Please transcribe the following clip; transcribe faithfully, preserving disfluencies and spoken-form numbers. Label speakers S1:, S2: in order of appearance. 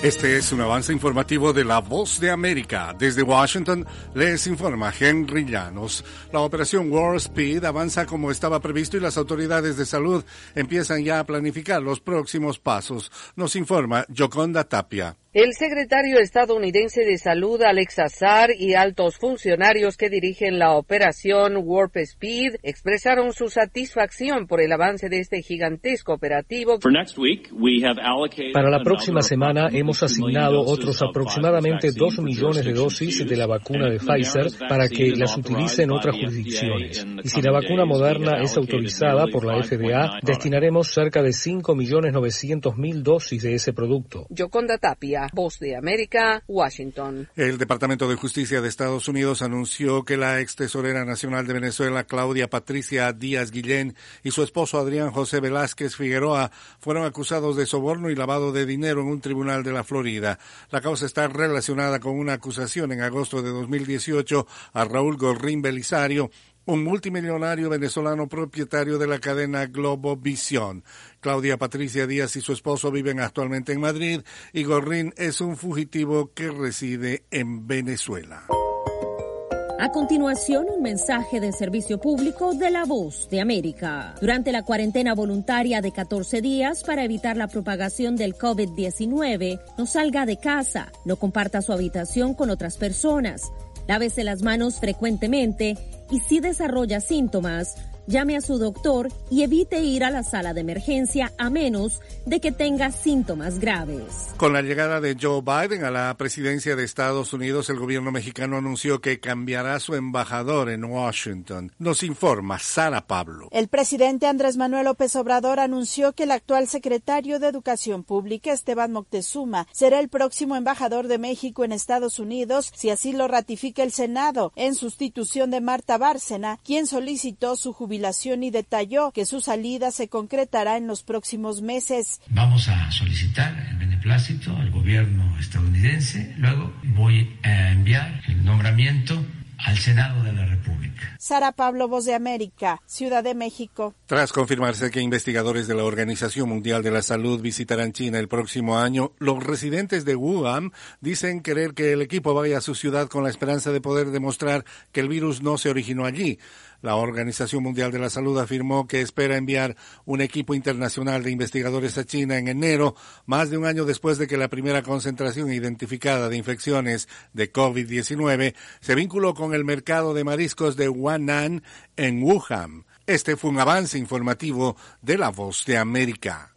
S1: Este es un avance informativo de La Voz de América. Desde Washington les informa Henry Llanos. La operación Warp Speed avanza como estaba previsto y las autoridades de salud empiezan ya a planificar los próximos pasos. Nos informa Yoconda Tapia.
S2: El secretario estadounidense de Salud, Alex Azar, y altos funcionarios que dirigen la operación Warp Speed expresaron su satisfacción por el avance de este gigantesco operativo.
S3: Para la próxima semana hemos asignado otros aproximadamente dos millones de dosis de la vacuna de Pfizer para que las utilice en otras jurisdicciones. Y si la vacuna Moderna es autorizada por la F D A, destinaremos cerca de cinco millones novecientas mil dosis de ese producto.
S2: Yoconda Tapia, Voz de América, Washington.
S1: El Departamento de Justicia de Estados Unidos anunció que la ex tesorera nacional de Venezuela, Claudia Patricia Díaz Guillén, y su esposo Adrián José Velázquez Figueroa fueron acusados de soborno y lavado de dinero en un tribunal de la Florida. La causa está relacionada con una acusación en agosto de dos mil dieciocho a Raúl Gorrín Belisario, un multimillonario venezolano propietario de la cadena Globovisión. Claudia Patricia Díaz y su esposo viven actualmente en Madrid y Gorrín es un fugitivo que reside en Venezuela.
S4: A continuación, un mensaje de servicio público de La Voz de América. Durante la cuarentena voluntaria de catorce días para evitar la propagación del COVID diecinueve, no salga de casa, no comparta su habitación con otras personas, lávese las manos frecuentemente y si desarrolla síntomas, llame a su doctor y evite ir a la sala de emergencia a menos de que tenga síntomas graves.
S1: Con la llegada de Joe Biden a la presidencia de Estados Unidos, el gobierno mexicano anunció que cambiará su embajador en Washington. Nos informa Sara Pablo.
S5: El presidente Andrés Manuel López Obrador anunció que el actual secretario de Educación Pública, Esteban Moctezuma, será el próximo embajador de México en Estados Unidos, si así lo ratifica el Senado, en sustitución de Marta Bárcena, quien solicitó su jubilación y detalló que su salida se concretará en los próximos meses.
S6: Vamos a solicitar el beneplácito al gobierno estadounidense, luego voy a enviar el nombramiento al Senado de la República.
S5: Sara Pablo, Voz de América, Ciudad de México.
S1: Tras confirmarse que investigadores de la Organización Mundial de la Salud visitarán China el próximo año, los residentes de Wuhan dicen querer que el equipo vaya a su ciudad con la esperanza de poder demostrar que el virus no se originó allí. La Organización Mundial de la Salud afirmó que espera enviar un equipo internacional de investigadores a China en enero, más de un año después de que la primera concentración identificada de infecciones de COVID diecinueve se vinculó con el mercado de mariscos de Huanan en Wuhan. Este fue un avance informativo de La Voz de América.